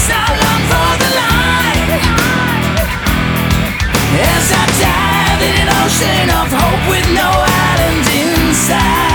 So long for the light. As I dive in an ocean of hope with no island inside.